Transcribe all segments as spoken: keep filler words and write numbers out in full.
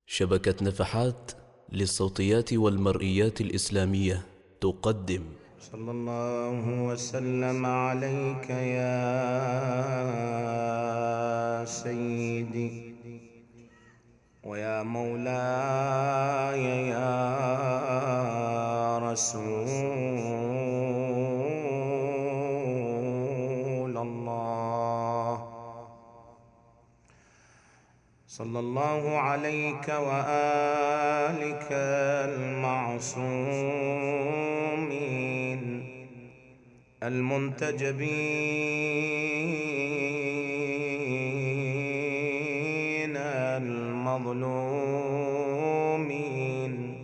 شبكة نفحات للصوتيات والمرئيات الإسلامية تقدم. صلى الله وسلم عليك يا سيدي ويا مولاي يا رسول الله. صلى الله عليك وآلك المعصومين المنتجبين المظلومين.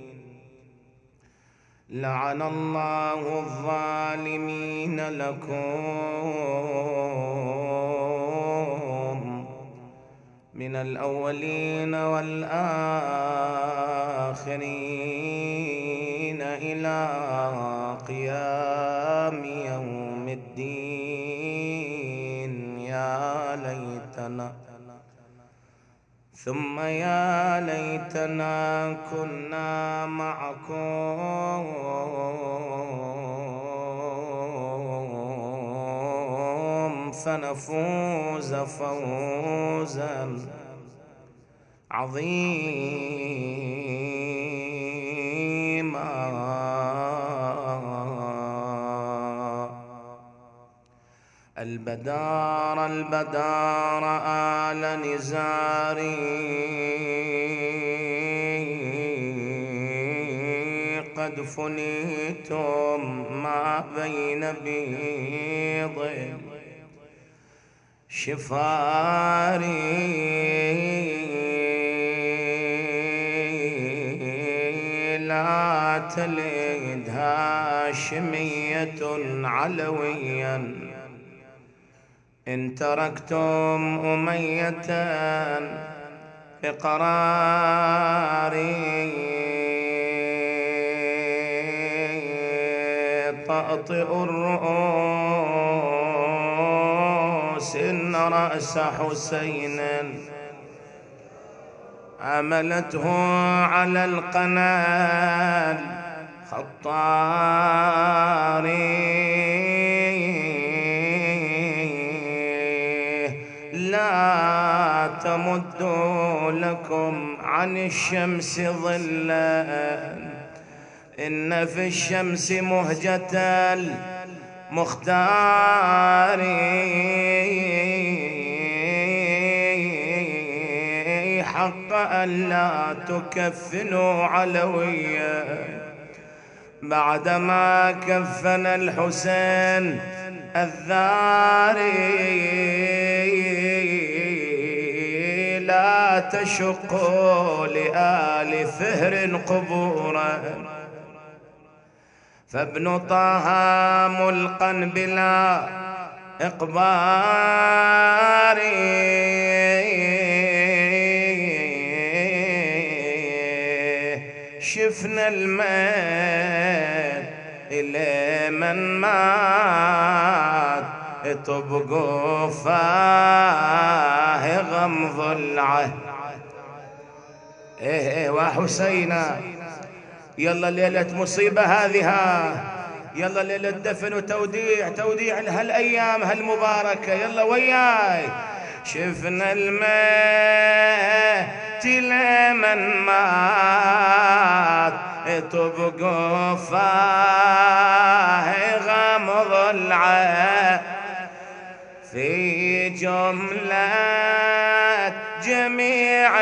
لعن الله الظالمين لكم من الأولين والآخرين إلى قيام يوم الدين. يا ليتنا ثم يا ليتنا كنا معكم فنفوز فوزا عظيما. البدار البدار آل نزاري قد فنيتم ما بين بيض شفاري. لا تلد هاشمية علويا إن تركتم أمية بقراري. تأطئ الرؤوس إن رأس حسين عملته على القنال خطاري. لا تمدوا لكم عن الشمس ظلا إن في الشمس مهجة المختار. حق ألا تكفنوا علويا بعدما كفن الحسين الذاري. لا تشقوا لآل فهر قبورا فابن طه ملقا بلا إقبار. شفنا المات إلى من مات تبقوا فاه غمض العهد. إيه وحسينا يلا ليلة مصيبة هذه، يلا ليلة دفن وتوديع، توديع هالأيام هالمباركة. يلا وياي شفنا المات لمن مات تبقوا فاه غمض العهد. في جملة جميع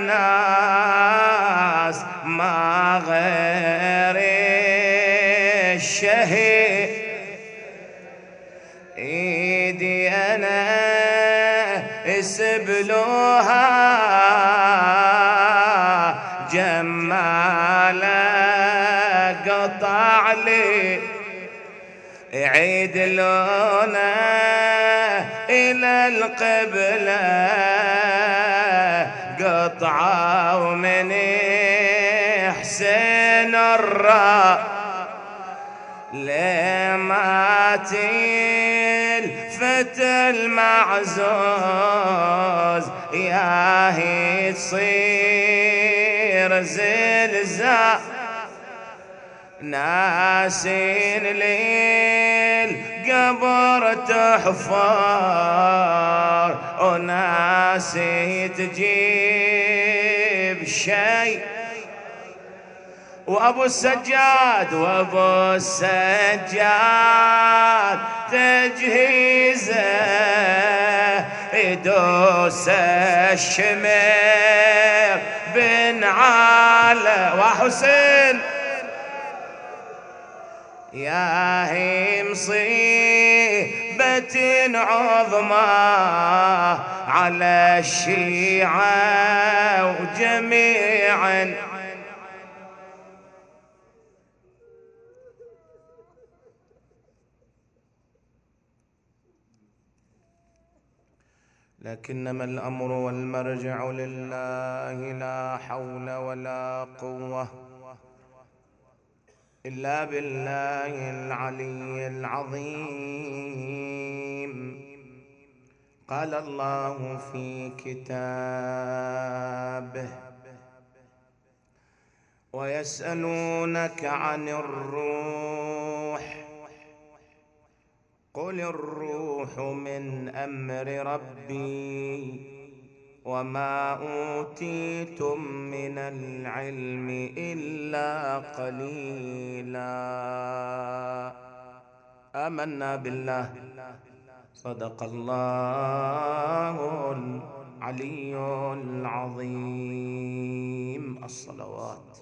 الناس ما غير الشهيد ايدي انا اسبلوها جمالة قطع لي عيد لونه إلى القبلة قطعوا من حسين الراء لمات الفتى المعزوز يا هي تصير يصير زلزال ناسين ليل قبر تحفر وناسي تجيب شيء وابو السجاد وابو السجاد تجهيزه يدوس الشمر بن على وحسين يا هي مصيبة عظمى على الشيعة وجميعا لكنما الأمر والمرجع لله لا حول ولا قوة إلا بالله العلي العظيم. قال الله في كتابه ويسألونك عن الروح قل الروح من أمر ربي وما أوتيتم من العلم إلا قليلا. آمنا بالله صدق الله العلي العظيم. الصلوات.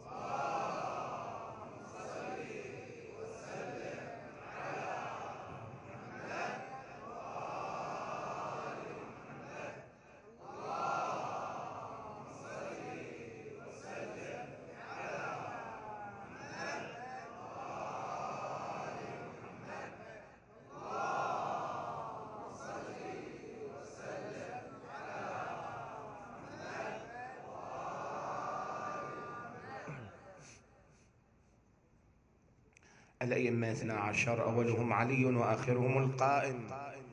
الأئمة اثنا عشر أولهم علي وآخرهم القائم.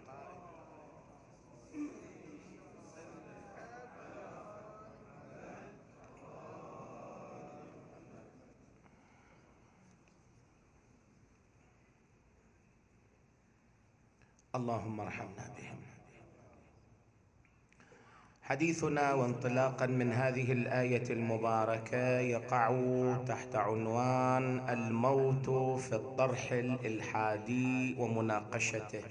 اللهم ارحمنا بهم. حديثنا وانطلاقا من هذه الآية المباركة يقع تحت عنوان الموت في الطرح الإلحادي ومناقشته،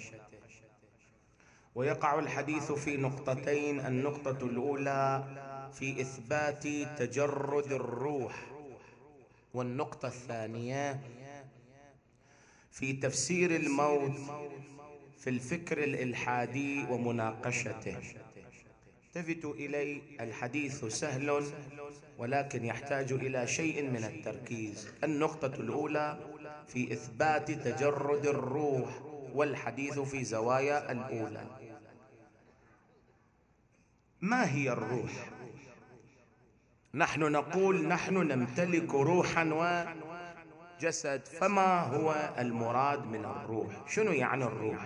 ويقع الحديث في نقطتين: النقطة الأولى في إثبات تجرد الروح، والنقطة الثانية في تفسير الموت في الفكر الإلحادي ومناقشته. التفتوا إلي، الحديث سهل ولكن يحتاج إلى شيء من التركيز. النقطة الأولى في إثبات تجرد الروح، والحديث في زوايا الأولى. ما هي الروح؟ نحن نقول نحن نمتلك روحا وجسد، فما هو المراد من الروح؟ شنو يعني الروح؟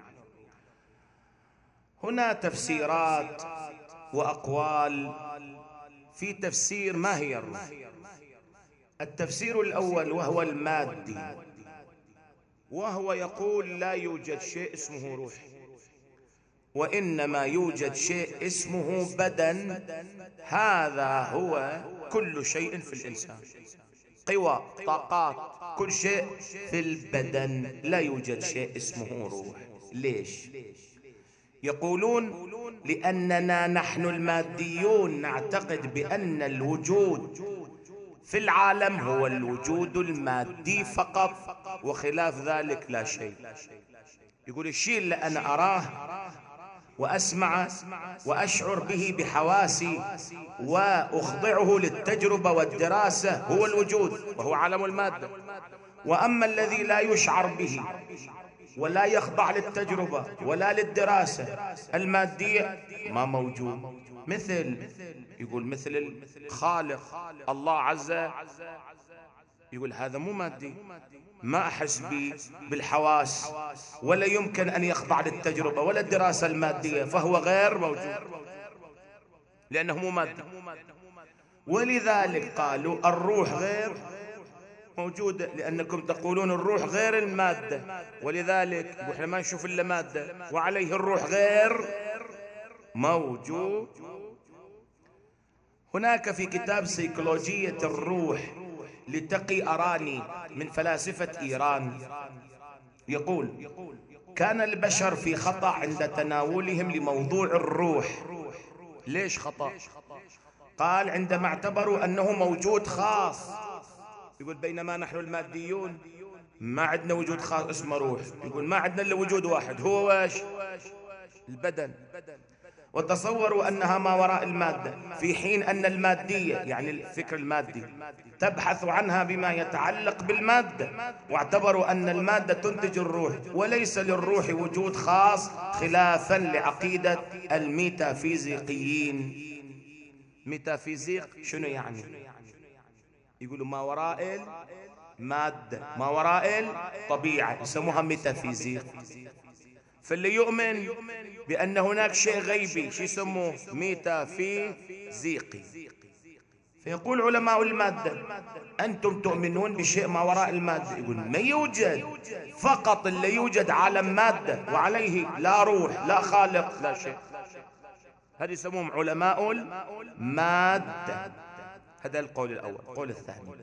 هنا تفسيرات وأقوال في تفسير ما هي الروح. التفسير الأول وهو المادي، وهو يقول لا يوجد شيء اسمه روح، وإنما يوجد شيء اسمه بدن. هذا هو كل شيء في الإنسان، قوى، طاقات، كل شيء في البدن. لا يوجد شيء اسمه روح. ليش؟ يقولون لأننا نحن الماديون نعتقد بأن الوجود في العالم هو الوجود المادي فقط، وخلاف ذلك لا شيء. يقول الشيء اللي أنا أراه وأسمعه وأشعر به بحواسي وأخضعه للتجربة والدراسة هو الوجود، وهو عالم المادة. وأما الذي لا يشعر به ولا يخضع للتجربة ولا للدراسة المادية ما موجود. مثل يقول مثل الخالق الله عز، يقول هذا مو مادي، ما أحس به بالحواس ولا يمكن أن يخضع للتجربة ولا الدراسة المادية، فهو غير موجود لأنه مو مادي. ولذلك قالوا الروح غير موجودة، لأنكم تقولون الروح غير المادة، ولذلك احنا ما نشوف إلا مادة، وعليه الروح غير موجود. هناك في كتاب سيكولوجية الروح لتقي أراني من فلاسفة إيران يقول: كان البشر في خطأ عند تناولهم لموضوع الروح. ليش خطأ؟ قال: عندما اعتبروا أنه موجود خاص. يقول: بينما نحن الماديون ما عندنا وجود خاص اسمه روح. يقول: ما عندنا إلا وجود واحد، هو واش؟ البدن. وتصوروا أنها ما وراء المادة، في حين أن المادية يعني الفكر المادي تبحث عنها بما يتعلق بالمادة، واعتبروا أن المادة تنتج الروح وليس للروح وجود خاص، خلافا لعقيدة الميتافيزيقيين. ميتافيزيق شنو يعني؟ يقولوا ما وراء المادة، ما وراء الطبيعة، يسموها ميتافيزيق. فاللي يؤمن بأن هناك شيء غيبي شو يسموه؟ ميتافيزيقي. فيقول علماء المادة: أنتم تؤمنون بشيء ما وراء المادة. يقول: ما يوجد، فقط اللي يوجد عالم مادة وعليه لا روح لا خالق لا شيء. هذا يسموهم علماء المادة. هذا القول الأول. القول الثاني: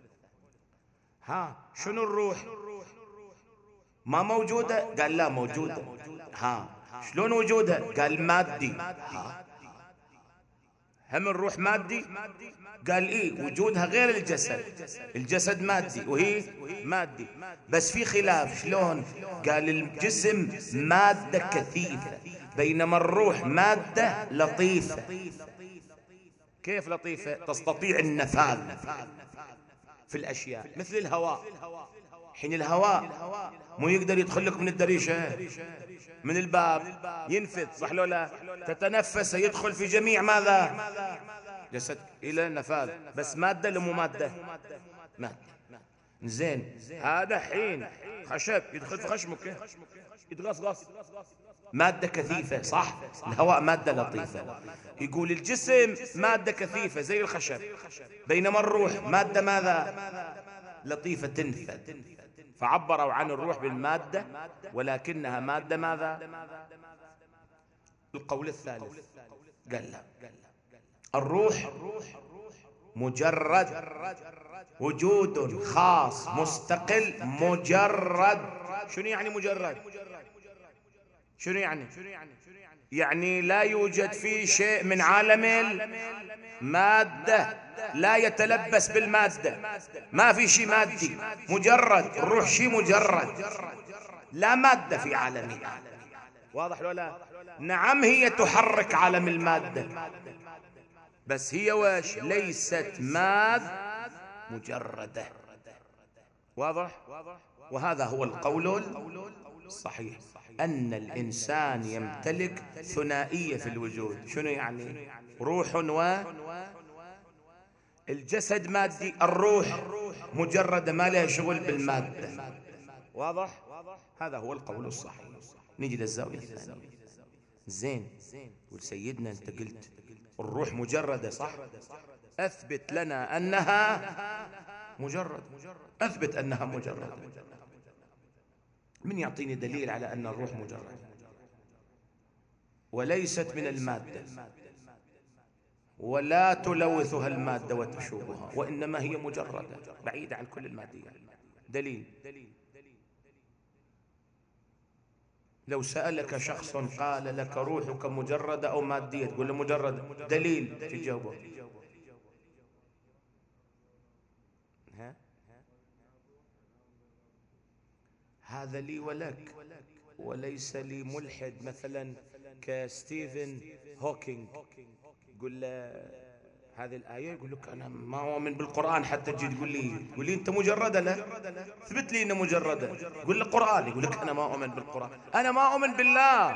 ها شنو الروح؟ ما موجودة؟ قال: لا موجودة. ها شلون وجودها؟ قال: مادي. ها هم الروح مادي؟ قال: إيه وجودها غير الجسد، الجسد مادي وهي مادي، بس في خلاف. شلون؟ قال: الجسم مادة كثيفة بينما الروح مادة لطيفة. كيف لطيفة؟ تستطيع النفاذ في الأشياء، مثل الهواء. حين الهواء مو يقدر يدخل لك من الدريشة، من الباب، ينفذ، صح لو لا؟ تتنفس، يدخل في جميع ماذا؟ جسد إلى النفاذ. بس مادة لمو مادة؟ مادة. زين، هذا حين خشب يدخل في خشمك يتغصغص، مادة كثيفة، صح؟ الهواء مادة لطيفة. يقول الجسم مادة كثيفة زي الخشب، بينما الروح مادة ماذا؟ لطيفة تنفذ. فعبروا عن الروح بالمادة ولكنها مادة ماذا؟ القول الثالث قال: لا، الروح مجرد وجود خاص مستقل مجرد. شنو يعني مجرد؟ شنو يعني؟ يعني لا يوجد فيه شيء من عالم المادة، لا يتلبس بالمادة، ما في شيء مادي، مجرد. الروح شيء مجرد، لا مادة في عالمنا. واضح لو لا؟ نعم هي تحرك عالم المادة، بس هي واش؟ ليست ماد مجردة. واضح؟ وهذا هو القول الصحيح، أن الإنسان يمتلك ثنائية في الوجود. شنو يعني؟ روح و الجسد مادي، الروح مجردة ما لها شغل بالمادة. واضح؟ هذا هو القول الصحيح. نجي للزاوية الثانية. زين، سيدنا أنت قلت الروح مجردة، صح؟ أثبت لنا أنها مجرد، أثبت أنها مجردة. من يعطيني دليل على أن الروح مجرد وليست من المادة ولا تلوثها المادة وتشوبها، وإنما هي مجردة بعيدة عن كل الماديات؟ دليل. لو سألك شخص قال لك روحك مجردة أو مادية تقول له مجردة، دليل تجاوبه. ها؟ هذا لي ولك، وليس لي ملحد مثلا كستيفن هوكينج يقول له هذه الآية، يقول لك أنا ما أؤمن بالقرآن، حتى تجي تقول لي تقول لي أنت مجردة. لا، اثبت لي أنه مجردة. يقول لي القرآن، يقول لك أنا ما أؤمن بالقرآن، أنا ما أؤمن بالله.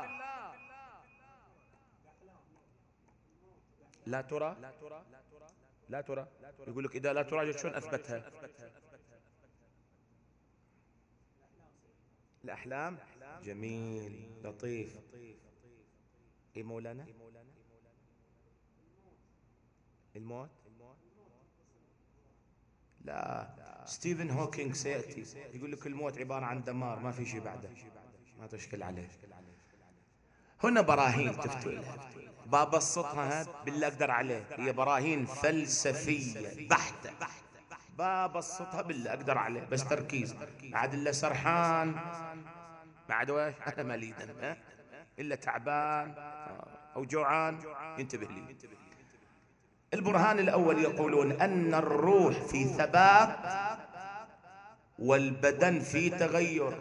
لا ترى، لا ترى، يقول لك إذا لا ترى شلون أثبتها؟ الأحلام. جميل لطيف. إيه مولانا؟ الموت؟ لا، ستيفن هوكينج سيأتي يقول لك الموت عبارة عن دمار، ما في شيء بعده، ما تشكل عليه. هنا براهين تفتوا لها، ببسطها بالله أقدر عليه، هي براهين فلسفية بحتة، ببسطها بالله أقدر عليه، بس تركيز. بعد إلا سرحان، بعد وش أنا مليد أنا، إلا تعبان أو جوعان ينتبه لي. البرهان الأول يقولون أن الروح في ثبات والبدن في تغير.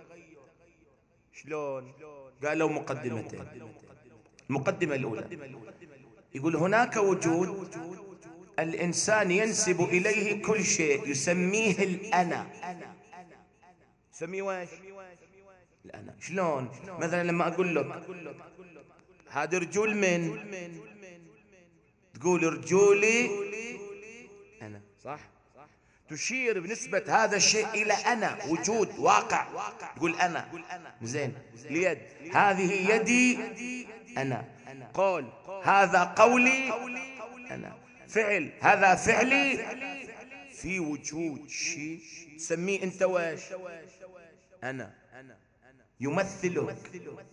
شلون؟ قالوا مقدمتين. المقدمة الأولى يقول هناك وجود الإنسان ينسب إليه كل شيء يسميه الأنا. يسميه ويش؟ الأنا. شلون؟ مثلا لما أقول لك هذا رجول من، تقول رجولي أنا، صح؟ تشير بنسبة هذا الشيء إلى أنا، وجود واقع، تقول أنا. زين، اليد هذه يدي أنا، قول هذا قولي أنا، فعل هذا فعلي، في وجود شيء تسميه أنت ويش؟ أنا، يمثلك،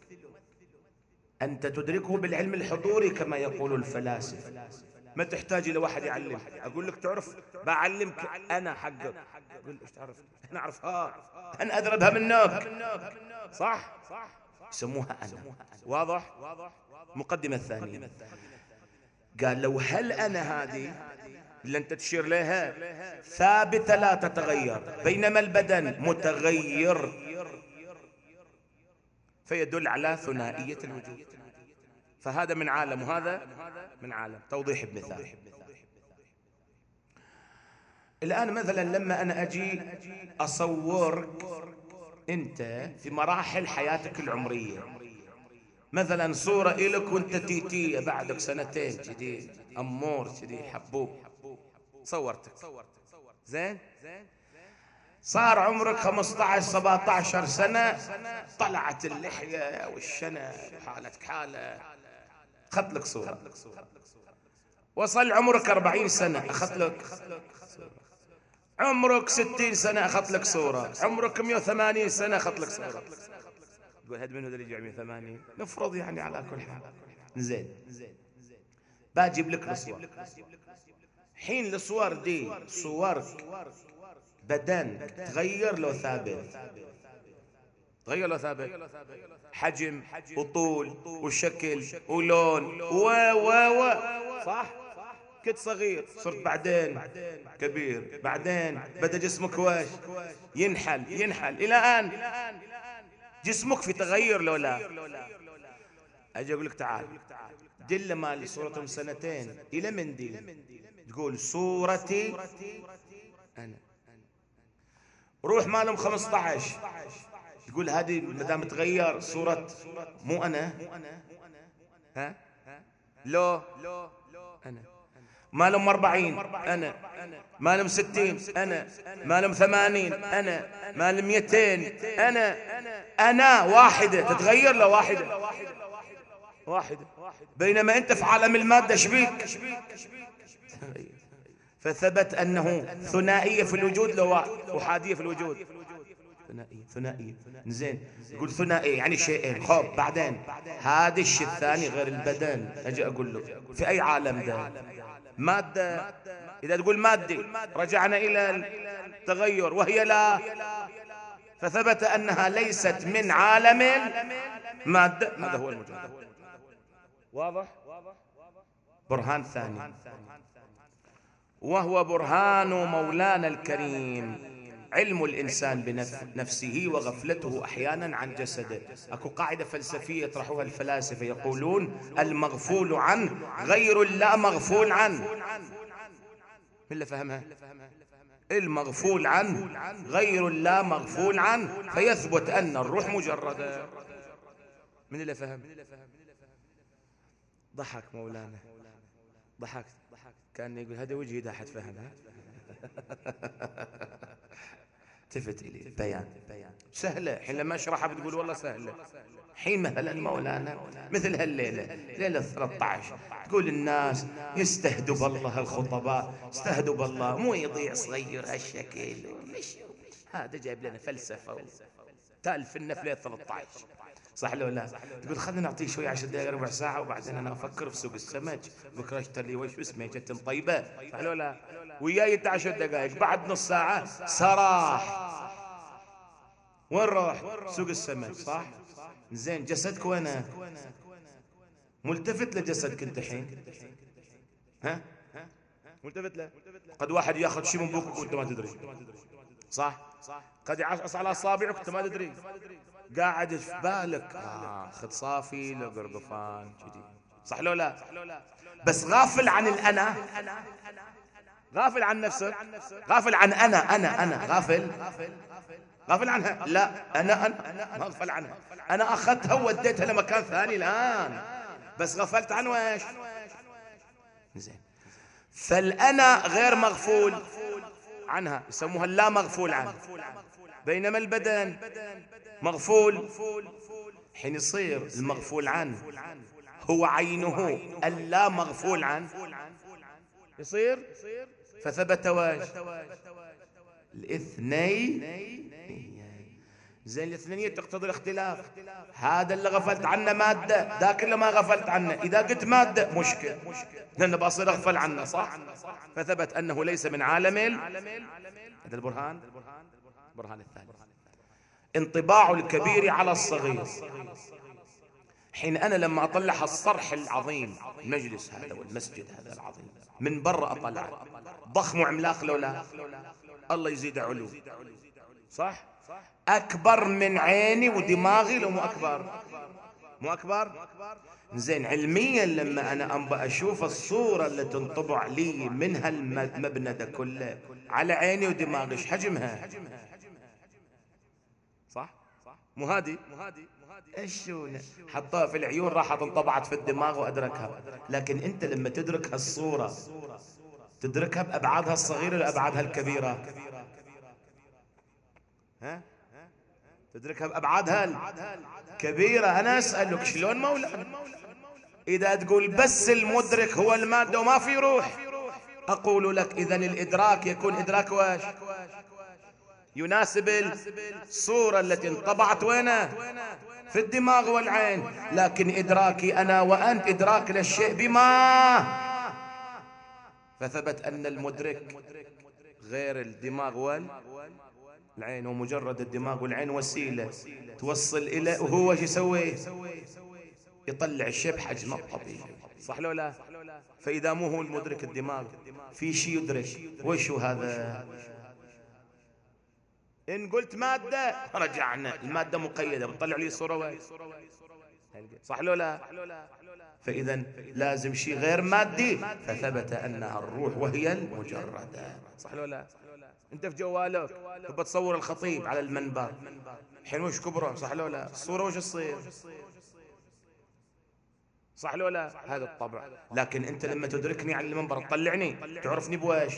أنت تدركه بالعلم الحضوري كما يقول الفلاسفة، ما تحتاج إلى واحد يعلمك. أقول لك تعرف بعلمك أنا حقك، أقول إيش تعرف؟ أنا أعرف، ها أنا أدرى بها منك، صح؟ يسموها أنا. واضح؟ مقدمة الثانية قال لو هل أنا هذه اللي أنت تشير لها ثابتة لا تتغير، بينما البدن متغير، فيدل على ثنائية الوجود. فهذا من عالم وهذا من عالم. توضيح بمثال. الآن مثلا لما أنا أجي أصورك أنت في مراحل حياتك العمرية، مثلا صورة إلك وأنت تيتية بعدك سنتين كذي، أمور كذي حبوب، صورتك زين، صار عمرك خمسة عشر سبعة عشر سنة، طلعت اللحية والشنب وحالتك حالة، أخذت لك صورة. وصل عمرك أربعين سنة، أخذت لك صورة. عمرك ستين سنة، أخذت لك صورة. عمرك مئة وثمانين سنة، أخذت لك صورة. تقول هذا منو اللي يجي مئة وثمانين؟ نفرض يعني على كل حال. زين، بجيب لك الصور. حين الصور دي صورك بدن تغير لو ثابت؟ تغير لو ثابت؟ حجم وطول وشكل ولون و و و صح؟ كنت صغير صرت بعدين كبير، بعدين بدا جسمك واش ينحل ينحل الى ان جسمك في تغير لو لا؟ اجي اقول لك تعال دل مال صورتهم سنتين الى من دي، تقول صورتي انا. روح مالهم خمسة عشر، تقول هذه ما دام تغير صورة مو انا، ها لو انا. مالهم أربعين أنا، مالهم ستين أنا، مالهم ثمانين أنا، مالهم مئتين أنا. أنا واحدة تتغير لو واحدة واحدة، بينما أنت في عالم المادة شبيك. فثبت أنه ثنائية في الوجود لو أحادية في الوجود. ثنائية ثنائية زين، يقول ثنائية يعني شيئين. خب بعدين هذا الشيء الثاني غير البدن، أجي أقول لك في أي عالم ده؟ مادة. إذا تقول مادي رجعنا إلى التغير وهي لا، فثبت أنها ليست من عالم مادة. هذا هو المجرد. واضح؟ برهان ثاني وهو برهان مولانا الكريم علم الإنسان بنفسه وغفلته أحيانا عن جسده. أكو قاعدة فلسفية يطرحوها الفلاسفة يقولون المغفول عنه غير لا مغفول عنه. من اللي فهمها؟ المغفول عنه غير لا مغفول عنه، فيثبت أن الروح مجردة. من اللي فهم؟ ضحك مولانا، ضحكت، كان يقول هذا وجهي ده حد فهمها. التفت إلي بيان سهلة، حين لما أشرحها بتقول والله سهلة. حين مثلا مولانا مثل هالليلة ليلة ثلاثة عشر تقول الناس يستهدوا بالله، الخطباء استهدوا بالله، مو يضيع صغير هالشكل، هذا جايب لنا فلسفة تالفنا في ليلة ثلاثة عشر، صح لو لا؟ تقول خلينا نعطيه شوي عشر دقائق ربع ساعة وبعدين أنا أفكر في سوق السمك، بكرة أشتري وش اسمه جت طيبة، صح لو لا؟ وياي عشر دقائق بعد نص ساعة سراح، وين راح؟ سوق السمك، صح؟ زين جسدك وينه؟ ملتفت لجسدك انت حين؟ ها؟ ملتفت له؟ قد واحد ياخذ شيء من بوقك وانت ما تدري، صح؟ قد يعص على اصابعك وانت ما تدري، قاعد في بالك اه خذ صافي لو قرقفان كذي، صح لو لا؟ بس غافل عن الانا، غافل عن نفسك، غافل عن انا انا انا غافل غافل عنها، لا انا انا غافل عنها، انا اخذتها ووديتها لمكان ثاني الان، بس غفلت عن ويش؟ زين، فالانا غير مغفول عنها، يسموها اللا مغفول عنه، بينما البدن مغفول. حين يصير المغفول عنه هو عينه اللا مغفول عنه يصير فثبت واش؟ الاثنين. زين الاثنينية تقتضي الاختلاف، هذا اللي غفلت عنه مادة، ذاك اللي ما غفلت عنه، إذا قلت مادة مشكل لأنه بصير أغفل عنه، صح؟ فثبت أنه ليس من عالم. هذا البرهان، البرهان الثاني انطباع الكبير على الصغير. حين أنا لما أطلع الصرح العظيم، المجلس هذا والمسجد هذا العظيم من برا أطلع ضخم وعملاق لو لا؟ الله يزيد علو، صح؟ أكبر من عيني ودماغي لو مو أكبر؟ مو أكبر؟ زين علميا لما أنا أنبأ أشوف الصورة اللي تنطبع لي من هالمبنى ده كله على عيني ودماغي إيش حجمها؟ صح؟ مو هادي؟ ايش حطوها في العيون راحت انطبعت في الدماغ وأدركها، لكن أنت لما تدرك هالصورة تدركها بأبعادها الصغيرة ولا أبعادها الكبيرة؟ ها؟ تدركها بأبعادها الكبيرة. أنا أسألك شلون مولانا إذا تقول بس المدرك هو المادة وما في روح، أقول لك إذن الإدراك يكون إدراك واش؟ يناسب الصورة التي انطبعت وينه؟ في الدماغ والعين، لكن إدراكي أنا وأنت إدراك للشيء بما، فثبت أن المدرك غير الدماغ والعين، ومجرد الدماغ والعين وسيلة توصل إلى، وهو شو يسوي؟ يطلع الشيء بحجمه الطبيعي، صح لو لا؟ فإذا مو هو المدرك الدماغ في شيء يدرك، وشو هذا؟ إن قلت مادة رجعنا المادة مقيدة، بتطلع لي صورة وين؟ صح لو لا؟ فإذا لازم شيء غير مادي، فثبت أنها الروح وهي المجردة، صح لو لا؟ أنت في جوالك تبى تصور الخطيب على المنبر، الحين وش كبره، صح لو لا؟ الصورة وش تصير؟ صح لو لا؟ هذا الطبع. لكن أنت لما تدركني على المنبر تطلعني تعرفني بواش؟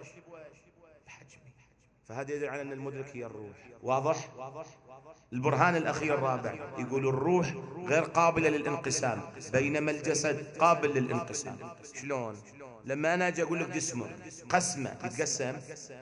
فهذا يدل على أن المدرك هي الروح. واضح؟ البرهان الأخير الرابع يقول الروح غير قابلة للانقسام، بينما الجسد قابل للانقسام. شلون؟ لما أنا أجي أقول لك جسمك قسمة يتقسم،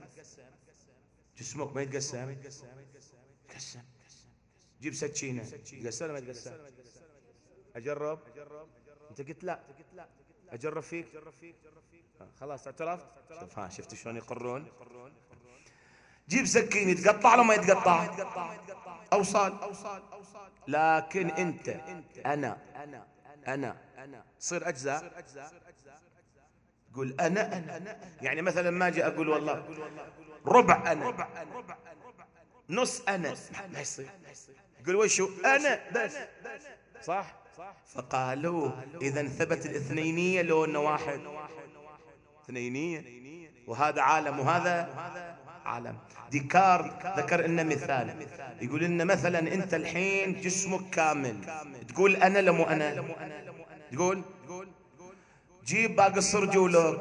جسمك ما يتقسم؟ يتقسم. جيب سكينة يتقسم ولا ما يتقسم؟ أجرب؟ أنت قلت لا، أجرب فيك؟ خلاص اعترفت؟ شوف ها، شفت شلون يقرون؟ جيب سكين يتقطع ولا ما يتقطع؟ أوصال. لكن أنت أنا أنا تصير أجزاء، تقول أنا أنا يعني مثلا ما أجي أقول والله ربع أنا، نص أنا، ما يصير. تقول وشو أنا بس، صح؟ فقالوا إذا ثبت الاثنينية لو أنه واحد، اثنينية، وهذا عالم وهذا عالم. ديكارت ذكر لنا مثال، يقول لنا مثلا أنت الحين جسمك كامل، تقول أنا لمو أنا؟ تقول جيب باقي الصرجولك،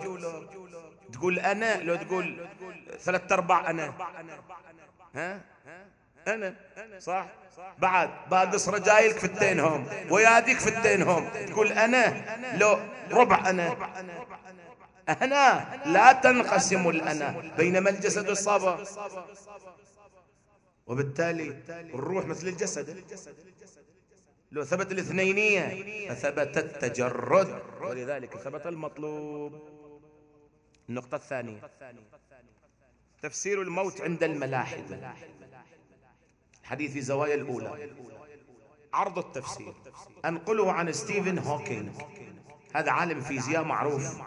تقول أنا لو تقول ثلاثة أرباع أنا؟ ها؟ أنا صح. بعد بادس رجايلك فتينهم وياديك فتينهم، تقول أنا لو ربع أنا. أنا لا تنقسم الأنا، بينما الجسد الصابة، وبالتالي الروح مثل الجسد. لو ثبت الاثنينية فثبت التجرد، ولذلك ثبت المطلوب. النقطة الثانية تفسير الموت عند الملاحدة. الحديث في زوايا الأولى. عرض التفسير أنقله عن ستيفن هوكينج، هذا عالم فيزياء معروف،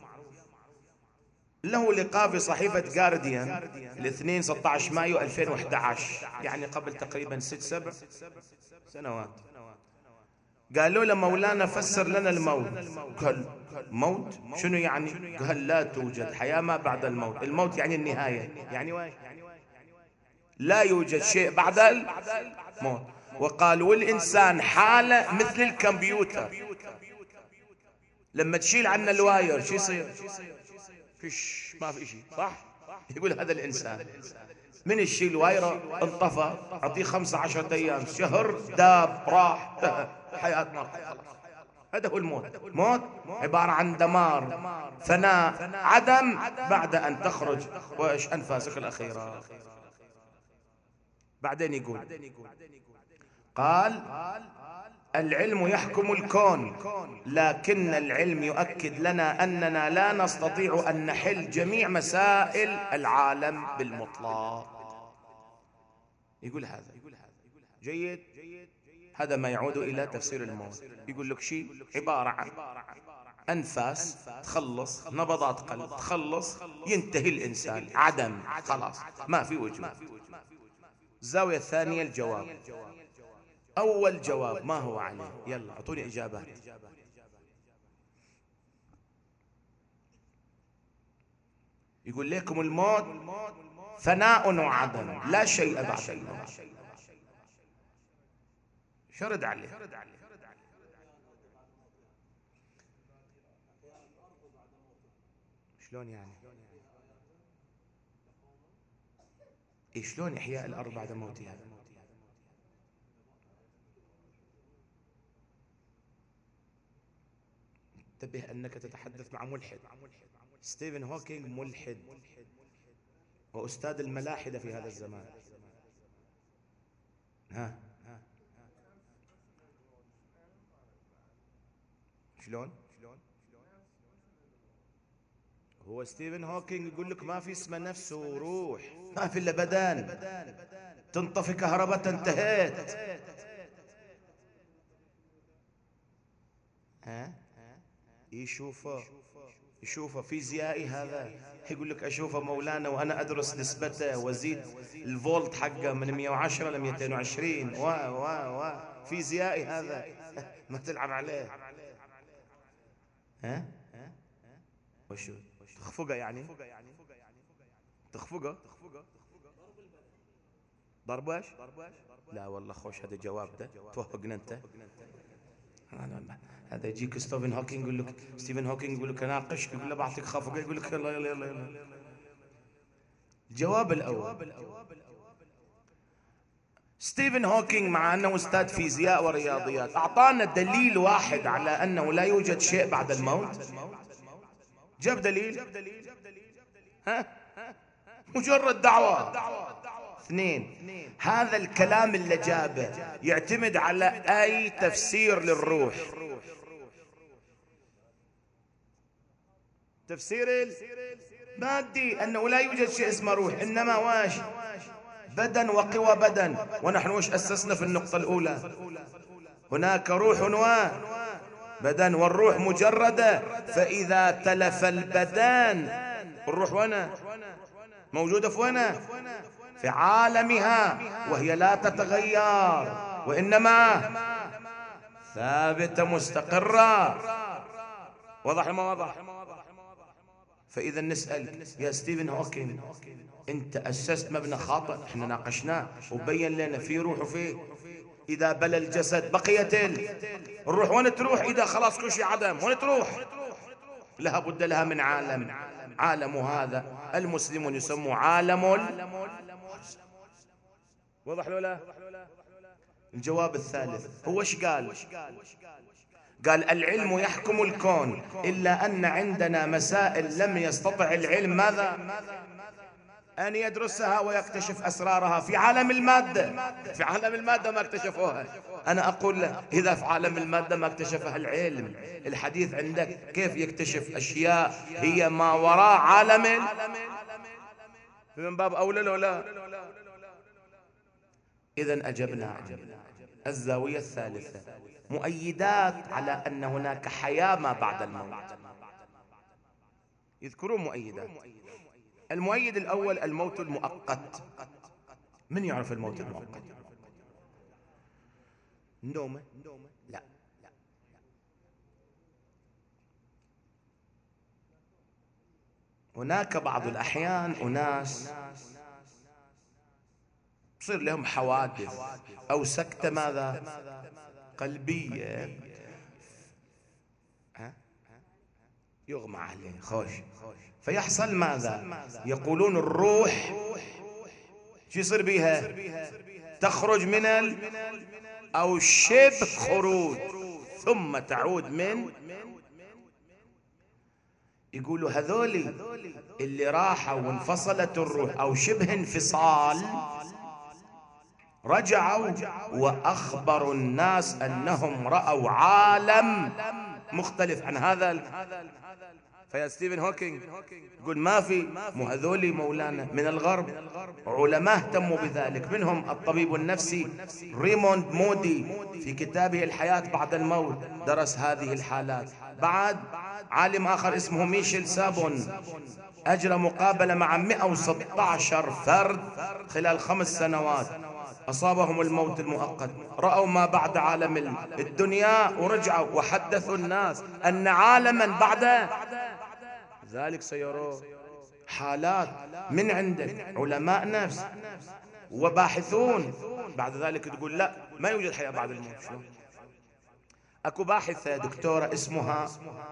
له لقاء في صحيفة جارديان الاثنين ستة عشر مايو ألفين وأحد عشر، يعني قبل تقريبا ست سبع سنوات. قالوا له مولانا فسر لنا الموت. قال موت شنو يعني؟ قال لا توجد حياة ما بعد الموت. الموت يعني النهاية، يعني وين؟ لا يوجد شيء بعد الموت. وقال والإنسان حالة مثل الكمبيوتر، لما تشيل عنا الواير شو يصير؟ فيش، ما في شيء، صح؟ يقول هذا الإنسان من الشيل وايره انطفى، اعطيه خمسة عشرة ايام شهر داب راح حياتنا خلاص. هذا هو الموت. موت عبارة عن دمار، فناء، عدم، بعد أن تخرج وإيش أنفاسك الأخيرة. بعدين يقول قال العلم يحكم الكون، لكن العلم يؤكد لنا أننا لا نستطيع أن نحل جميع مسائل العالم بالمطلق. يقول هذا جيد. هذا ما يعود إلى تفسير الموت. يقول لك شيء عبارة عن أنفاس تخلص، نبضات قلب تخلص، ينتهي الإنسان، عدم، خلاص ما في وجود. الزاوية الثانية الجواب. أول جواب ما هو عليه؟ يلا أعطوني إجابات. يقول لكم الموت فناء وعدم، لا شيء بعد الموت. شرد عليه. شلون يعني؟ إيه شلون إحياء الأرض بعد موتها؟ انتبه أنك تتحدث مع ملحد. ستيفن هوكينج ملحد وأستاذ الملاحدة في هذا الزمان. ها شلون؟ هو ستيفن هوكينج يقول لك ما في اسمه نفس وروح، ما في إلا بدن، تنطفي كهرباء انتهيت. ها يشوفه يشوفه فيزيائي هذا، يقول لك اشوفه مولانا وانا ادرس نسبته وازيد الفولت حقه من مئة وعشرة ل مئتين وعشرين، وا وا وا فيزيائي هذا ما تلعب عليه. ها وشو تخفقه يعني؟ تخفقه ضرباش؟ لا والله خوش هذا جواب، ده توهقنا انت. هذا يجيك ستيفن هوكينج يقول لك ستيفن هوكينج يقول لك اناقشك، يقول له بعطيك خفقه، يقول لك يلا يلا يلا يلا. الجواب الاول ستيفن هوكينج مع انه استاذ فيزياء ورياضيات اعطانا دليل واحد على انه لا يوجد شيء بعد الموت. جاب دليل؟ ها مجرد دعوة. اثنين، هذا الكلام اللي جابه يعتمد على اي تفسير للروح؟ تفسير المادي انه لا يوجد شيء اسمه روح، انما واش بدن وقوى بدن. ونحن وش اسسنا في النقطة الاولى؟ هناك روح وبدن، والروح مجردة، فاذا تلف البدن الروح وين موجودة؟ في وين؟ في عالمها، وهي لا تتغير وإنما ثابتة مستقرة. وضح ما وضح؟ فإذا نسأل يا ستيفن هوكينج أنت أسست مبنى خاطئ، احنا ناقشناه وبين لنا في روح وفيه. إذا بلى الجسد بقيت الروح، وين تروح إذا خلاص كل شيء عدم؟ وين تروح؟ لها بد لها من عالم، عالم هذا المسلمون يسموه عالم وضح له لا؟ الجواب الثالث هو ايش قال؟ قال العلم يحكم الكون إلا أن عندنا مسائل لم يستطع العلم ماذا؟ أن يدرسها ويكتشف أسرارها في عالم المادة. في عالم المادة ما اكتشفوها. أنا أقول له إذا في عالم المادة ما اكتشفها العلم، الحديث عندك كيف يكتشف أشياء هي ما وراء عالم؟ من باب أولى لو لا؟ إذن أجبنا عنه. الزاوية الثالثة مؤيدات على أن هناك حياة ما بعد الموت. يذكرون مؤيدات. المؤيد الأول الموت المؤقت. من يعرف الموت المؤقت؟ نومه؟ لا. هناك بعض الأحيان أناس تصير لهم حوادث أو سكتة ماذا؟ قلبية، يغمى عليه خوش، فيحصل ماذا؟ يقولون الروح شو يصير بيها؟ تخرج من ال أو شبه خروج ثم تعود من. يقولوا هذولي اللي راحوا وانفصلت الروح أو شبه انفصال رجعوا وأخبروا الناس أنهم رأوا عالم مختلف عن هذا. فيا ستيفن هوكينج يقول ما في، مو هذولي مولانا من الغرب علماء اهتموا بذلك، منهم الطبيب النفسي ريموند مودي في كتابه الحياة بعد الموت درس هذه الحالات. بعد عالم آخر اسمه ميشيل سابون أجرى مقابلة مع مئة وستة عشر فرد خلال خمس سنوات أصابهم الموت المؤقت، رأوا ما بعد عالم الدنيا ورجعوا وحدثوا الناس أن عالما بعد ذلك سيروا حالات من عندك علماء نفس وباحثون. بعد ذلك تقول لا ما يوجد حياة بعد الموت. شلون؟ أكو باحثة دكتورة اسمها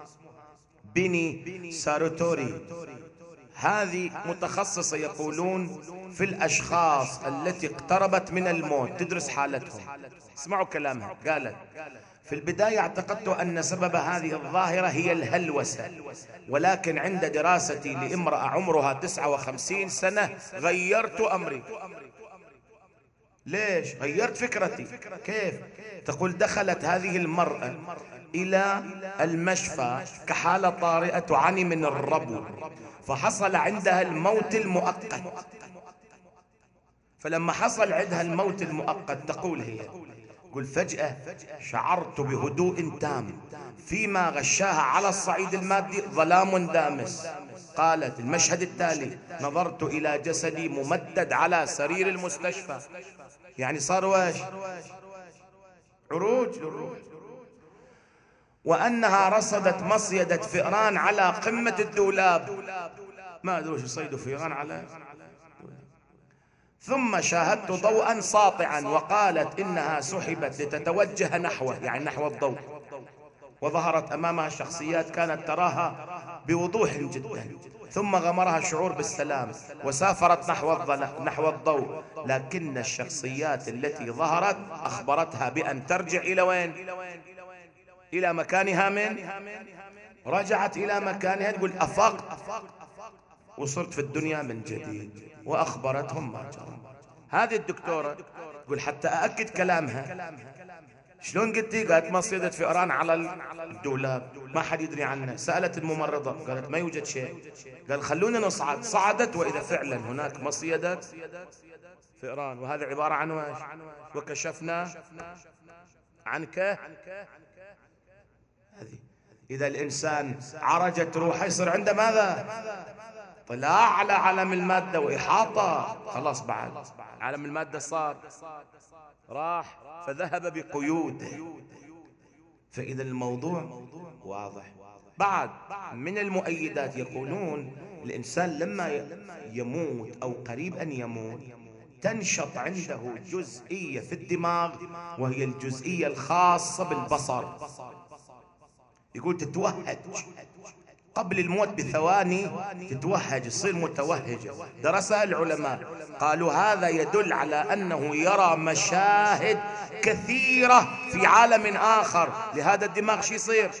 بيني ساروتوري، هذه متخصصة يقولون في الأشخاص التي اقتربت من الموت تدرس حالتهم. اسمعوا كلامها. قالت في البداية اعتقدت أن سبب هذه الظاهرة هي الهلوسة، ولكن عند دراستي لامرأة عمرها تسعة وخمسين سنة غيرت أمري. ليش؟ غيرت فكرتي. كيف؟ تقول دخلت هذه المرأة إلى المشفى كحالة طارئة تعاني من الربو، فحصل عندها الموت المؤقت. فلما حصل عندها الموت المؤقت تقول هي قل فجأة شعرت بهدوء تام فيما غشاها على الصعيد المادي ظلام دامس. قالت المشهد التالي نظرت إلى جسدي ممدد على سرير المستشفى، يعني صار واش؟ عروج. وأنها رصدت مصيدة فئران على قمة الدولاب، ما أدري وش يصيدوا فئران على. ثم شاهدت ضوءا ساطعا وقالت إنها سحبت لتتوجه نحوه، يعني نحو الضوء، وظهرت أمامها شخصيات كانت تراها بوضوح جدا، ثم غمرها الشعور بالسلام وسافرت نحو نحو الضوء، لكن الشخصيات التي ظهرت أخبرتها بأن ترجع إلى وين؟ إلى مكانها. من رجعت إلى مكانها تقول أفقت وصرت في الدنيا من جديد، وأخبرتهم ما جرى. هذه الدكتورة تقول حتى أأكد كلامها شلون قلتي؟ قالت مصيدة فئران على الدولاب ما حد يدري عنه. سألت الممرضة قالت ما يوجد شيء. قال خلونا نصعد. صعدت وإذا فعلا هناك مصيدة فئران، وهذا عبارة عن واش؟ وكشفنا عنك. هذه إذا الإنسان عرجت روحه يصير عنده ماذا؟ طلاع على عالم المادة وإحاطة. خلاص بعد عالم المادة صار راح فذهب بقيوده. فإذا الموضوع واضح. بعد من المؤيدات يقولون الإنسان لما يموت أو قريب أن يموت تنشط عنده جزئية في الدماغ وهي الجزئية الخاصة بالبصر. يقول تتوهج قبل الموت بثواني تتوهج، تصير متوهجة. درسها العلماء قالوا هذا يدل على أنه يرى مشاهد كثيرة في عالم آخر، لهذا الدماغ شو يصير؟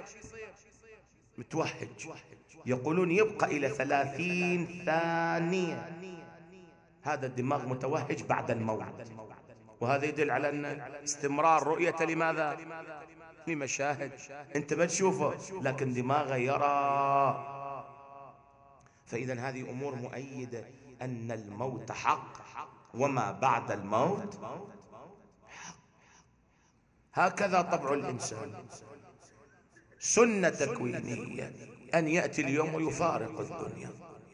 متوهج. يقولون يبقى إلى ثلاثين ثانية هذا الدماغ متوهج بعد الموت، وهذا يدل على أن استمرار رؤية لماذا؟ لمشاهد أنت ما تشوفه لكن دماغه يرى. فإذا هذه أمور مؤيدة أن الموت حق وما بعد الموت حق. هكذا طبع الإنسان، سنة تكوينية أن يأتي اليوم ويفارق الدنيا،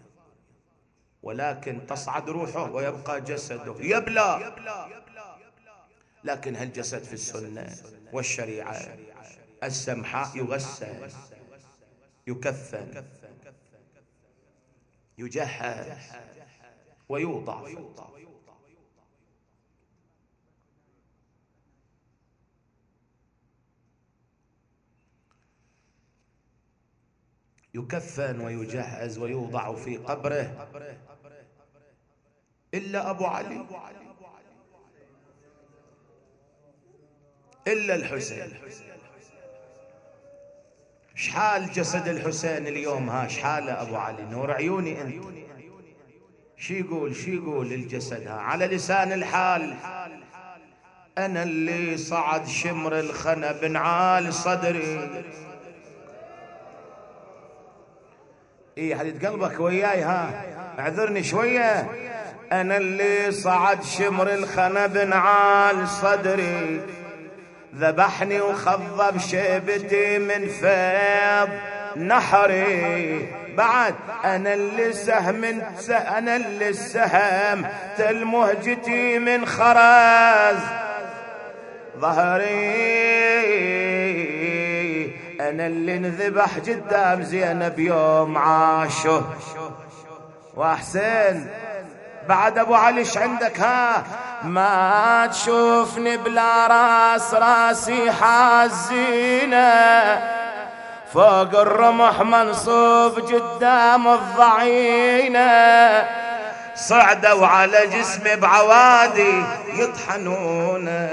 ولكن تصعد روحه ويبقى جسده يبلى. لكن هالجسد في السنة والشريعة السمحاء يغسل، يكفن، يجهز، ويوضع. يكفن ويجهز ويوضع في قبره، إلا أبو علي، إلا الحسين. شحال جسد الحسين اليوم؟ ها شحاله أبو علي؟ نور عيوني أنت. شي يقول شي يقول الجسد ها على لسان الحال؟ أنا اللي صعد شمر الخنا بنعال صدري. إيه حديد قلبك وياي ها، اعذرني شوية. أنا اللي صعد شمر الخنا بنعال صدري، ذبحني وخضب شيبتي من فيض نحري. بعد أنا اللي سهم أنا اللي السهم تل مهجتي من خرز ظهري. أنا اللي انذبح قدام زينب يوم عاشور وحسين. بعد أبو علي ايش عندك ها؟ ما تشوفني بلا راس، راسي حازينة فوق الرمح منصوب قدام الضعينة. صعدوا على جسمي بعوادي يطحنونه،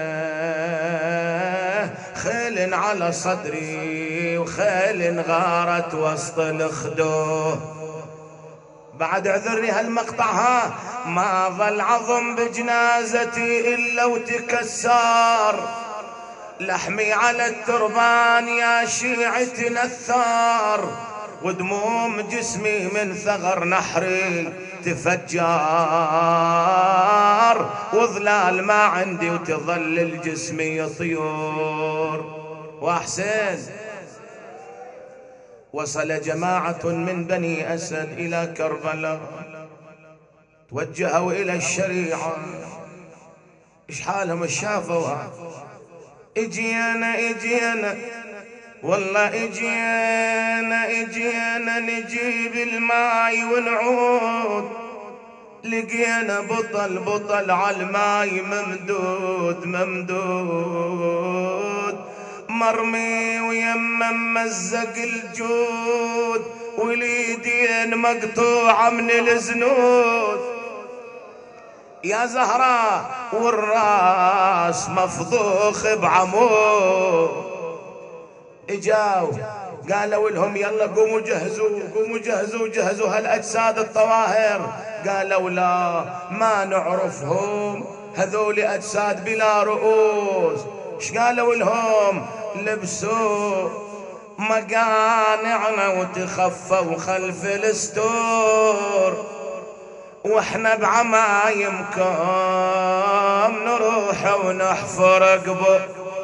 خيل على صدري وخيل غارت وسط الخدود. بعد اعذرني هالمقطع ها، ما ظل عظم بجنازتي إلا وتكسر، لحمي على التربان يا شيعتي نثار، ودموم جسمي من ثغر نحري تفجر، وظلال ما عندي وتظل الجسم يطير. وحسين وصل جماعة من بني أسد إلى كربلاء، توجهوا إلى الشريعة. إيش حالهم شافوها؟ اجينا اجينا والله اجينا اجينا نجيب الماي ونعود، لقينا بطل بطل عالماي ممدود ممدود، مرمي ويما ممزق الجود، واليدين مقطوعة من الزنود يا زهراء، والراس مفضوخ بعمود. اجاو قالوا لهم يلا قوموا جهزوا قوموا جهزوا جهزوا هالاجساد الطواهر. قالوا لا ما نعرفهم، هذول اجساد بلا رؤوس. ايش قالوا لهم؟ لبسوا مقانعنا وتخفوا خلف الستور، واحنا بعمايمكم نروح ونحفر قبر،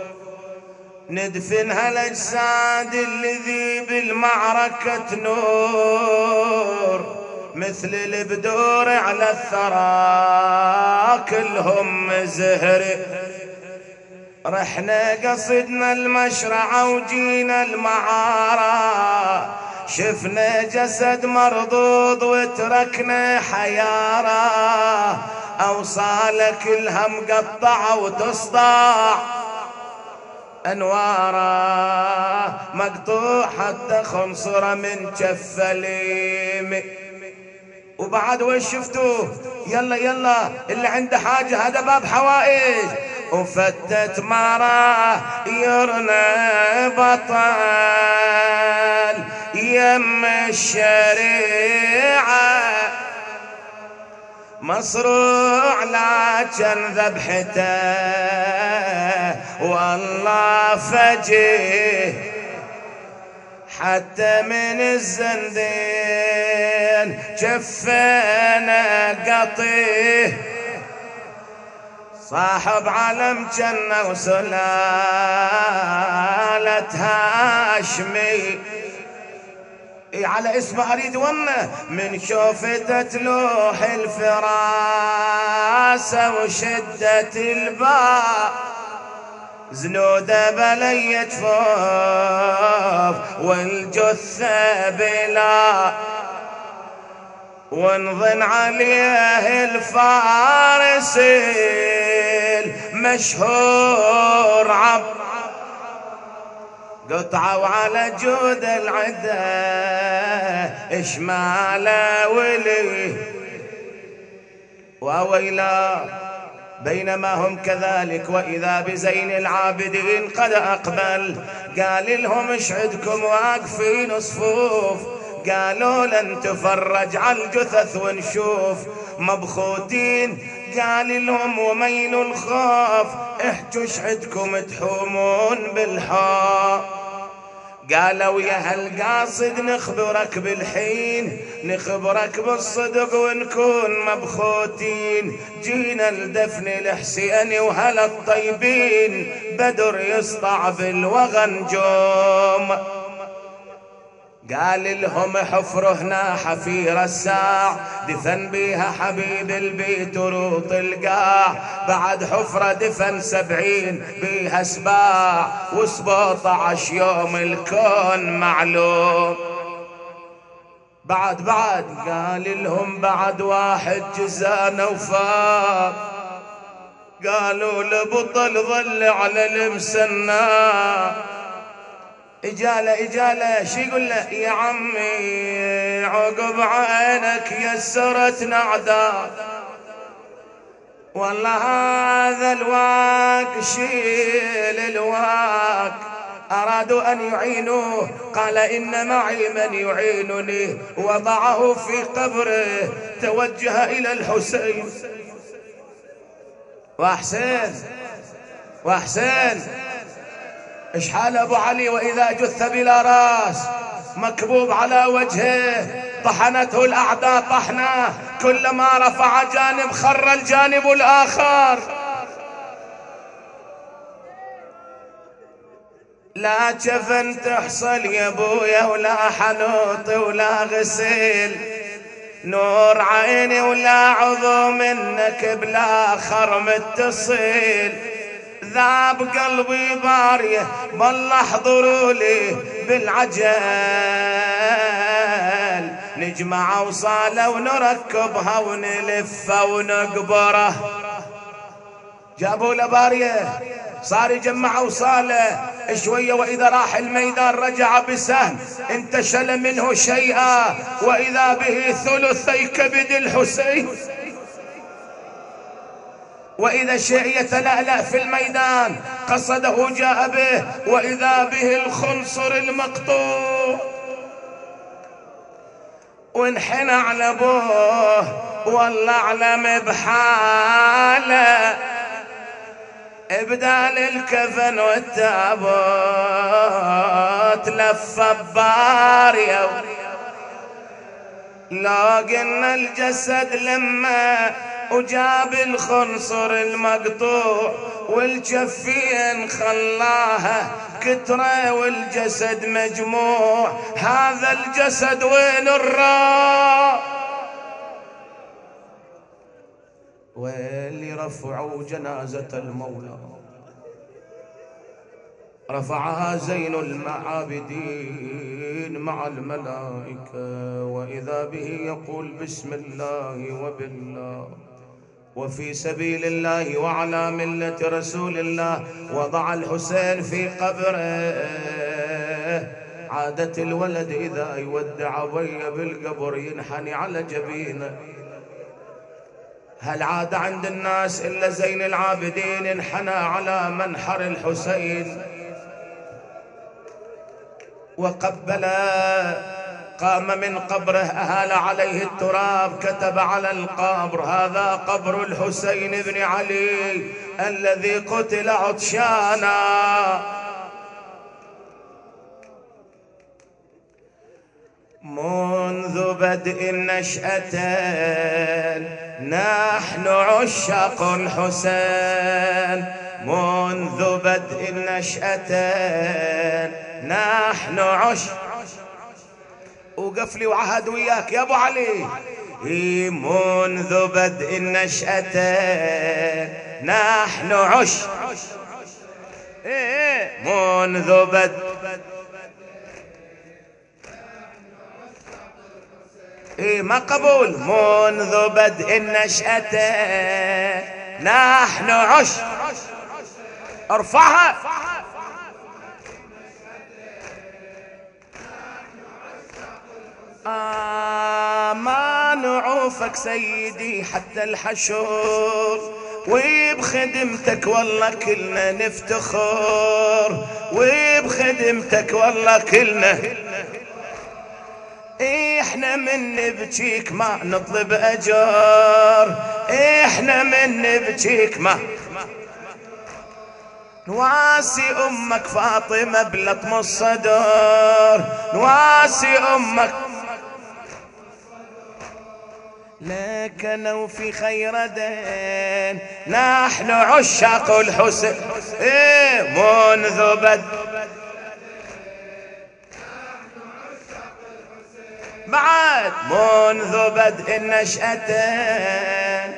ندفن هالاجساد الذي بالمعركة تنور، مثل البدور على الثرى كلهم زهري. رحنا قصدنا المشرعة وجينا المعارة، شفنا جسد مرضوض وتركنا حيارة، أوصالك كلها مقطعة وتصدع. أنواره مقطوع حتى خنصره من جف اليمين. وبعد وش شفتوا؟ يلا يلا اللي عنده حاجة هذا باب حوائج. وفتت مرة يرنى بطل يم الشريعة مصروع لكن ذبحته والله فجيه حتى من الزندين جفنا قطيه صاحب علم جنة وسلالة هاشمي على اسمه أريد ونه من شوفته تلوح الفراسة وشدة الباب زنوده بلي جفوف والجثة بلا ونظن عليه الفارس المشهور عب قطعوا على جود العدة اشماله ولي وويلا. بينما هم كذلك وإذا بزين العابدين قد أقبل قال لهم اشعدكم واقفين صفوف قالوا لن تفرج على الجثث ونشوف مبخوتين قال لهم وميل الخوف احجوا اشعدكم تحومون بالحار قالوا يا هالقاصد نخبرك بالحين نخبرك بالصدق ونكون مبخوتين جينا لدفن الحسين وهلا الطيبين بدر يسطع بالوغن جوم قال لهم حفروا هنا حفير الساع دفن بيها حبيب البيت وروط القاع بعد حفرة دفن سبعين بيها سباع وسبعة عشر يوم الكون معلوم بعد بعد قال لهم بعد واحد جزانا وفاق قالوا لبطل ظل على المسنى إجالة إجالة شي يقول له يا عمي عقب عينك يسرت نعداك والله هذا الواك شيل الواك أرادوا أن يعينوه قال إن معي من يعينني وضعه في قبره توجه إلى الحسين وحسين وحسين ايش حال ابو علي واذا جث بلا راس مكبوب على وجهه طحنته الاعداء طحنه كلما رفع جانب خر الجانب الاخر لا جفن تحصل يا ابويا ولا حنوط ولا غسيل نور عيني ولا عضو منك بلا خر متصل ذاب قلبي باريه بالله احضروا لي بالعجل نجمع اوصاله ونركبها ونلفها ونقبره جابوا له باريه صار يجمع اوصاله شويه واذا راح الميدان رجع بسهم انتشل منه شيئا واذا به ثلثي كبد الحسين وإذا شيء يتلألأ في الميدان قصده جاء به وإذا به الخنصر المقطوع وانحنى على أبوه والله أعلم بحاله بدال الكفن والتابوت لف باريو لو قلنا الجسد لما وجاب الخنصر المقطوع والجفين خلاها كترة والجسد مجموع هذا الجسد وين الراء واللي رفعوا جنازة المولى رفعها زين المعابدين مع الملائكة وإذا به يقول بسم الله وبالله وفي سبيل الله وعلى ملة رسول الله وضع الحسين في قبره. عادة الولد إذا يودع أبويه بالقبر ينحني على جبينه. هل عاد عند الناس إلا زين العابدين انحنى على منحر الحسين وقبل. قام من قبره أهال عليه التراب، كتب على القبر: هذا قبر الحسين بن علي الذي قتل عطشانا. منذ بدء النشأة نحن عشاق الحسين، منذ بدء النشأة نحن عشاق. وقف لي وعهد وياك يا ابو علي. منذ بدء النشأة نحن عشاق، منذ بدء إيه ما قبول. منذ بدء النشأة نحن عشاق. ارفعها. آه ما نعوفك سيدي حتى الحشر، وبخدمتك والله كلنا نفتخر، وبخدمتك والله كلنا. احنا من نبكيك ما نطلب اجر، احنا من نبكيك ما نواسي امك فاطمة بلطم الصدر، نواسي امك لكن وفي خير دين نحن عشاق الحسين. إيه منذ بدء بعد منذ بدء النشأتين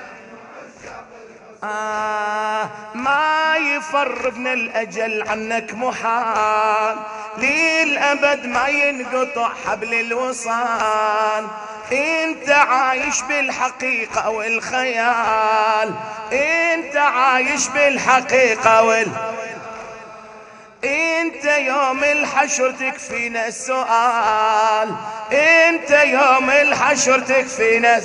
آه ما يفرقنا الأجل عنك محال، للأبد ما ينقطع حبل الوصال. انت عايش بالحقيقة والخيال، انت عايش بالحقيقة وال انت يوم الحشر تكفينا السؤال، انت يوم الحشر تكفينا.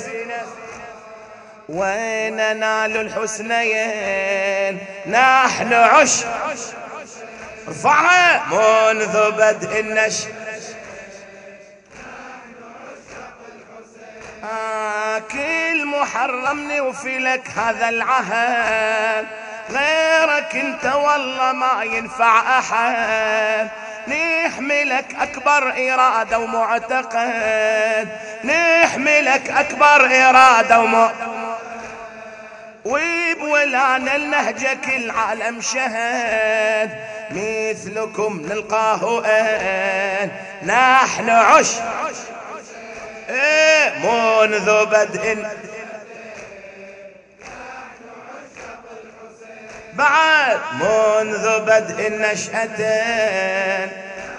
وين نال الحسنيين نحن عش. ارفعها. منذ بدء النش آه كل محرم نوفي لك هذا العهد، غيرك انت والله ما ينفع احد. نحملك اكبر ارادة ومعتقد، نحملك اكبر ارادة ومعتقد. وبولانا النهجك العالم شهد، مثلكم نلقاه ان نحن عش. إيه منذ بدء بعد منذ بدء النشأتين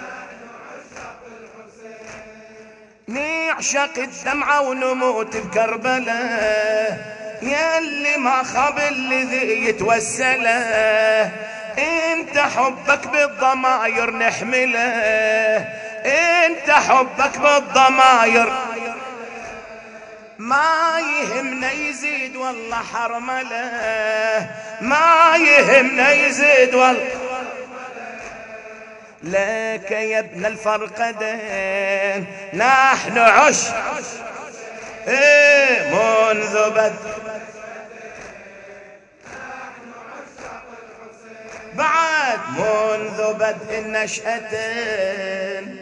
نعشق الدمعة ونموت بكربلاء، ياللي ما خاب الذي يتوسله. انت حبك بالضماير نحمله، انت حبك بالضماير ما يهمنا يزيد والله حرمله، ما يهمنا يزيد والله. لك يا ابن الفرقدين نحن عش. إيه منذ بدء بعد منذ بدء النشأتين.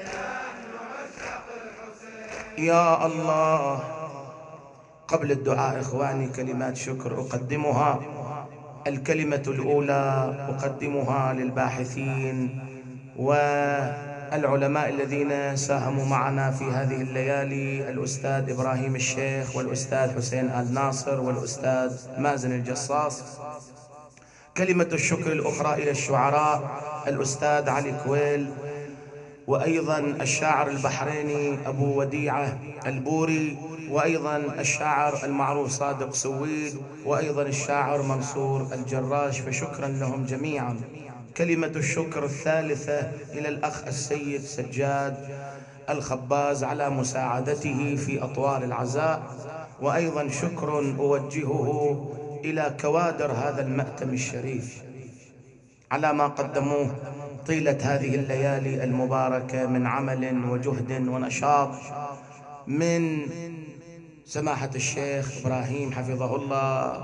يا الله، قبل الدعاء إخواني كلمات شكر أقدمها. الكلمة الأولى أقدمها للباحثين والعلماء الذين ساهموا معنا في هذه الليالي، الأستاذ إبراهيم الشيخ والأستاذ حسين آل ناصر والأستاذ مازن الجصاص. كلمة الشكر الأخرى إلى الشعراء، الأستاذ علي كويل، وأيضا الشاعر البحريني أبو وديعة البوري، وأيضا الشاعر المعروف صادق سويد، وأيضا الشاعر منصور الجراش، فشكرا لهم جميعا. كلمة الشكر الثالثة إلى الأخ السيد سجاد الخباز على مساعدته في أطوار العزاء، وأيضا شكر أوجهه إلى كوادر هذا المأتم الشريف على ما قدموه طيلة هذه الليالي المباركة من عمل وجهد ونشاط، من سماحة الشيخ إبراهيم حفظه الله،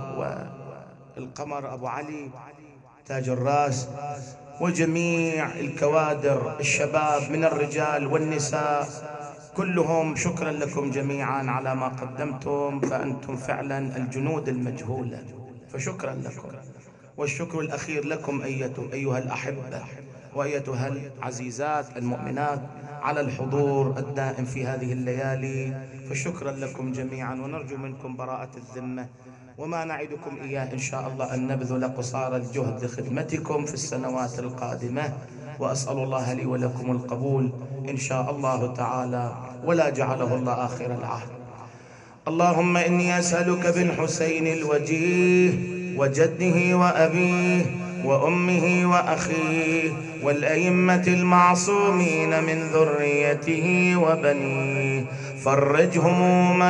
والقمر أبو علي تاج الراس، وجميع الكوادر الشباب من الرجال والنساء كلهم. شكرا لكم جميعا على ما قدمتم، فأنتم فعلا الجنود المجهولة، فشكرا لكم. والشكر الأخير لكم أيها الأحبة وأيتها العزيزات المؤمنات على الحضور الدائم في هذه الليالي، فشكرا لكم جميعا، ونرجو منكم براءة الذمة، وما نعدكم إياه إن شاء الله أن نبذل قصارى الجهد لخدمتكم في السنوات القادمة، وأسأل الله لي ولكم القبول إن شاء الله تعالى، ولا جعله الله آخر العهد. اللهم إني أسألك بالحسين الوجيه وجده وأبيه وأمه وأخيه والأئمة المعصومين من ذريته وبنيه، فرج هموم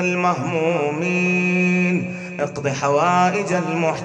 المهمومين، اقض حوائج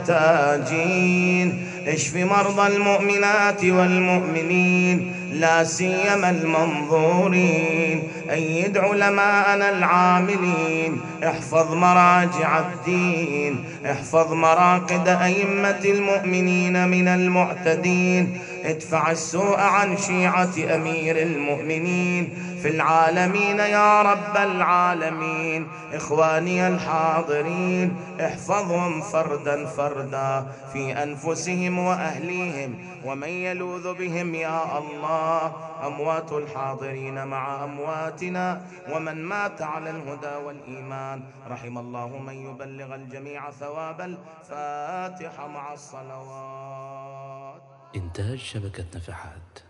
المحتاجين، اشف مرضى المؤمنات والمؤمنين لا سيما المنظورين، أيد علماءنا العاملين، احفظ مراجع الدين، احفظ مراقد أئمة المؤمنين من المعتدين، ادفع السوء عن شيعة أمير المؤمنين في العالمين يا رب العالمين. إخواني الحاضرين احفظهم فردا فردا في أنفسهم وأهليهم ومن يلوذ بهم يا الله، أموات الحاضرين مع أمواتنا، ومن مات على الهدى والإيمان، رحم الله من يبلغ الجميع ثواب الفاتحة مع الصلوات. إنتاج شبكة نفحات.